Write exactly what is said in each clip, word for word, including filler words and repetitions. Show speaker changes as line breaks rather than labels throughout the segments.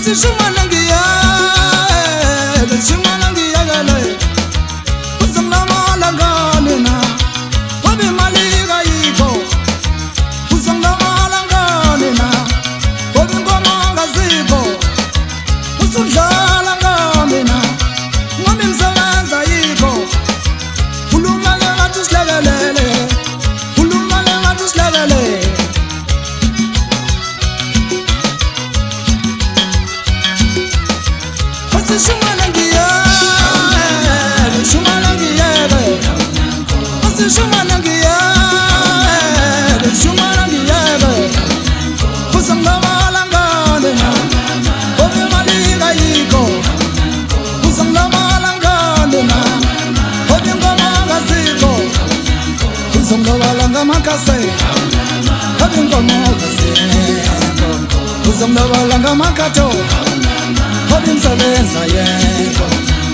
Shumanangia, Shumanangia, Usanga Langanina, Wabi Maliga Iko, Usanga Langanina, Wabi Gomanga Zico, Usanga Langamina, Wabim Salanza Iko, Ulumala to Slavele, Ulumala to Slavele. Shumanangia, Shumanangia, Shumanangia, Shumanangia, Usanga Malangana, Obi Maliga Iko, Usanga Malangana, Obi Ngomanga Ziko, Usanga Malanga Makase, Obi Ngomanga Ziko, Usanga Malanga Makato. Obim sabenza yeko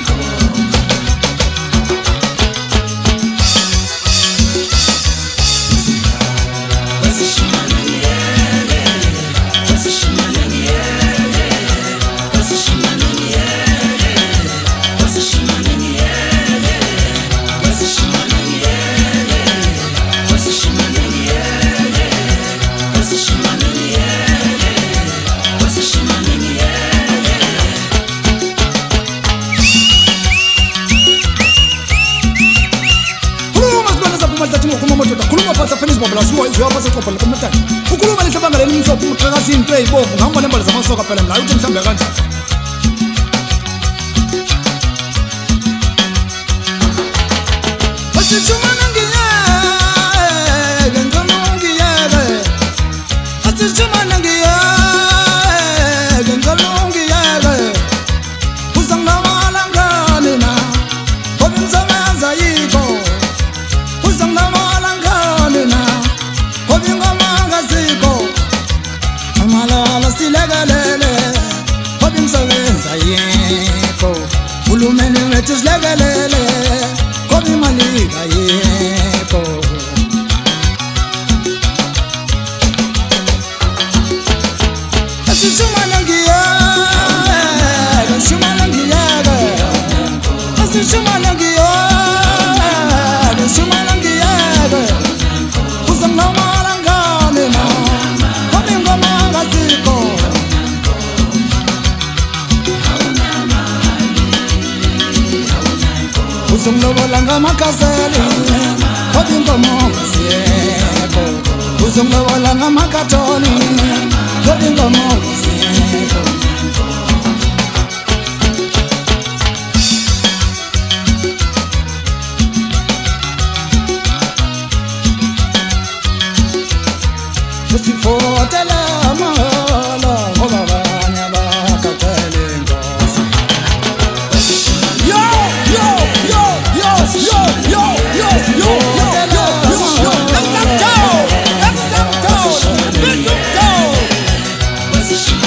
Siwapasa kwa pale kumtani. Ukuluma ni sabanga leni mso kumutakazi ntwe ibovu. Ngamba nembali za masoka pale mla. Ute mshambe kanza. Wasi shumanangia, gengalungia, wasi shumanangia, gengalungia, usanga malanganina, obi msamaza yiko, usanga malanganina. Obingomanga Ziko, Amalala Silegalele, Obim Savenza Yeko, Ulumeni Metis Legalele, Obim Maliga Yeko. Shumanangia, Shumanangia, Shumanangia, Shumanangia, Usanga Malangana, Obingomanga Ziko, Usanga Malanga Makaseli, Obingomanga Ziko, Usanga Malanga Makatoni, Obingomanga Ziko. Sifotela mala, obabanya bakatelenga. Yo yo yo yo yo yo yo yo yo yo. Let's go, let's go, let's go.